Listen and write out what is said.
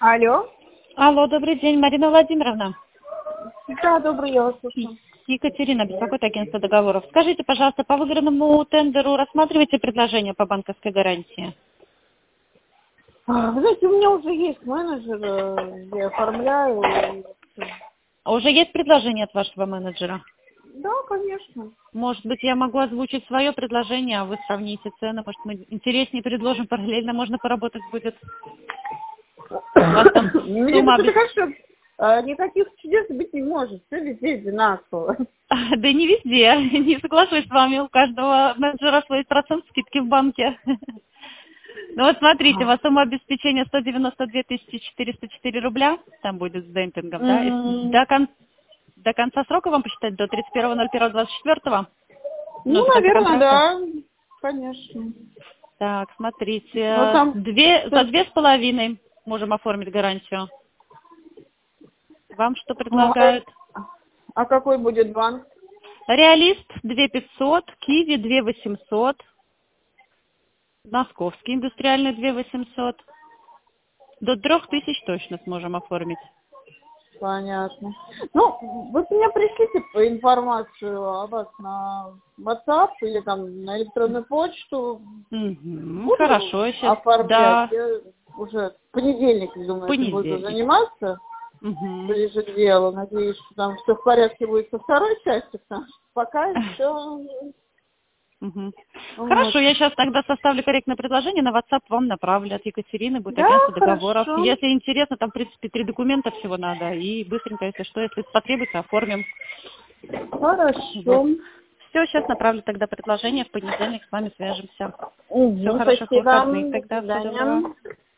Алло. Алло, добрый день, Марина Владимировна. Да, добрый, я вас слушаю. Екатерина, беспокоит агентство договоров. Скажите, пожалуйста, по выигранному тендеру рассматриваете предложение по банковской гарантии? Вы знаете, у меня уже есть менеджер, я оформляю. А уже есть предложение от вашего менеджера? Да, конечно. Может быть, я могу озвучить свое предложение, а вы сравните цены. Может, мы интереснее предложим, параллельно можно поработать будет. У вас там Мне сумма... почему-то кажется, никаких чудес быть не может. Все везде одинаково. Да не везде. Не соглашусь с вами. У каждого менеджера свой процент скидки в банке. Ну вот смотрите, у вас сумма обеспечения 192 404 рубля, там будет с демпингом, да? И до конца срока вам посчитать, до 31.01.24? Ну, Ну, до конца наверное, контракта. да. Конечно. Так, Ну, смотрите, там... за 2,5 можем оформить гарантию. Вам что предлагают? А какой будет банк? Реалист 2500, Киви 2800, Московский индустриальный 2800. До 3000 точно сможем оформить. Понятно. Ну, вы мне пришлите информацию о вас на WhatsApp или там на электронную почту. Буду Хорошо, сейчас, оформлять. да, Я уже в понедельник, думаю, этим буду понедельник. заниматься. Мгм. Ближе к делу. Надеюсь, что там все в порядке будет со второй частью, потому что пока еще... Мгм. Вот. Хорошо, я сейчас тогда составлю корректное предложение, на WhatsApp вам направлю от Екатерины, будет Да, агентство договоров. хорошо. Если интересно, там, в принципе, 3 документа всего надо, и быстренько, если что, если потребуется, оформим. Вот. Хорошо. Все, сейчас направлю тогда предложение, в понедельник с вами свяжемся. Все, Угу, хороших спасибо. выходных До тогда, всего доброго. свидания.